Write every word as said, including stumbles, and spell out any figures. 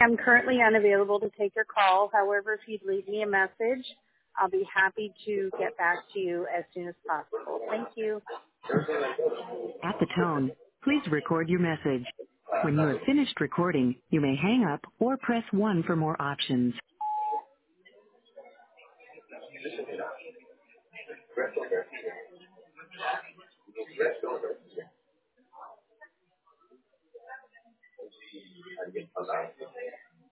I'm currently unavailable to take your call. However, if you'd leave me a message, I'll be happy to get back to you as soon as possible. Thank you. At the tone, please record your message. When you have finished recording, you may hang up or press one for more options.